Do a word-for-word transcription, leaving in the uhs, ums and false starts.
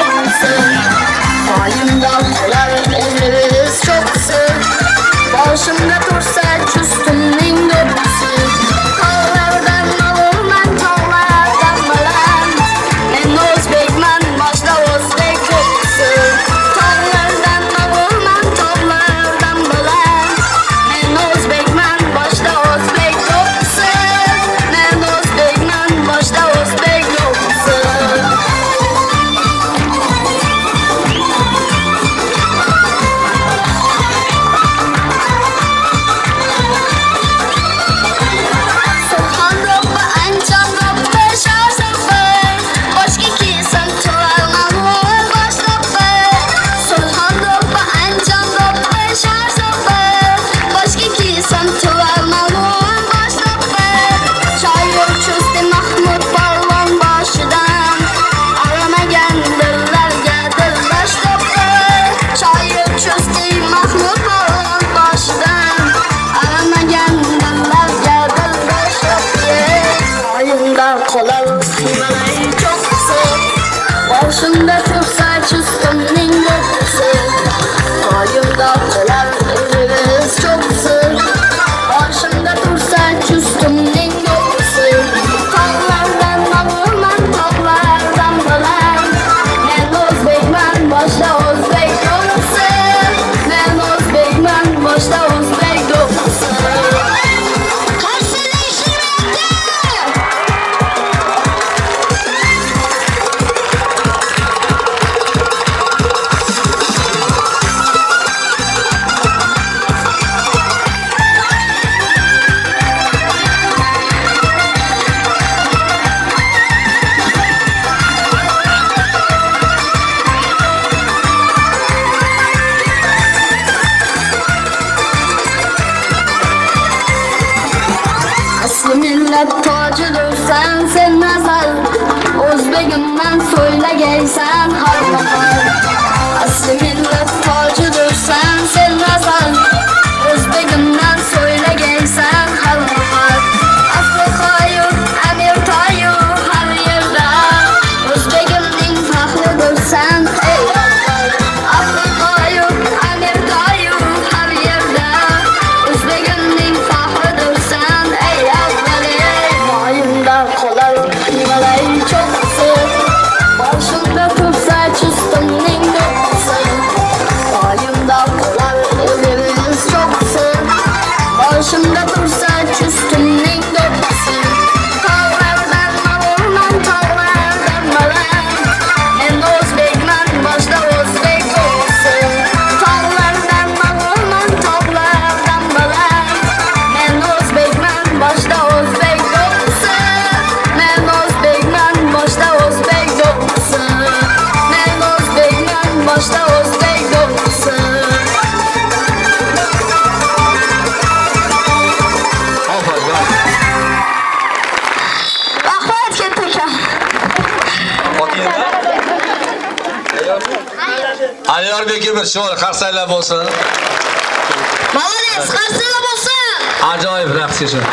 çoksun. Ayımdan olar elimiz çoksun. Başımda tursa çüstümün döpsü. Tağlardan alırman tağlardan baland. Men Özbekman başta Özbek çoksun. Tağlardan alırman tağlardan baland. Men Özbekman başta Özbek çoksun. Men Özbekman başta Özbek çoksun. Sulhan Rabbi ancan Rabbi şar Rabbi. Başka kimsen tuvalman var baş Rabbi. Sulhan Rabbi ancan Rabbi şar Rabbi. Başka kimsen tuvalman var baş Rabbi. Şair çözdü Mahmud Balvan başıdan. Aramagan dillarga dillash Rabbi. Şair çözdü Mahmud Balvan başıdan. Aramagan dillarga dillash Rabbi. Ayımda qolar himalay çoksun. Başımda tursa çüstümün döpsü. Ayımda qolar elimiz çoksun. Başımda tursa çüstümün döpsü. Tağlardan alırman tağlardan baland. Men Özbekman başta Özbek çoksun. Men Özbekman başta Özbek çoksun. Aslı millet tacıdır sen sen nazar. Özbekimden söyle geysen har bahar. Aslı millet tacıdır sen sen nazar. Özbekimden söyle geysen har bahar. Aslı hayır emir tayyur her yerde. Özbekimden fakhridir sen ey avval. Aslı hayır emir tayyur her yerde. Özbekimden fakhridir sen ey avval. Ayımda qolar himalay çoksun. Başımda tursa çüstümün döpsü. Ayımda qolar elimiz çoksun. Başımda tursa çüstümün döpsü. Tağlardan alırman tağlardan baland. Men Özbekman başta Özbek çoksun. Tağlardan alırman tağlardan baland. Men Özbekman başta Özbek çoksun. Men Özbekman başta Özbek çoksun. Men Özbekman başta Özbek çoksun. Rahmat ketdik. Alyorbekka bir sho'r qarsanglar bo'lsin. Молодец, qarsanglar bo'lsin. Ajoyib raqsga shu.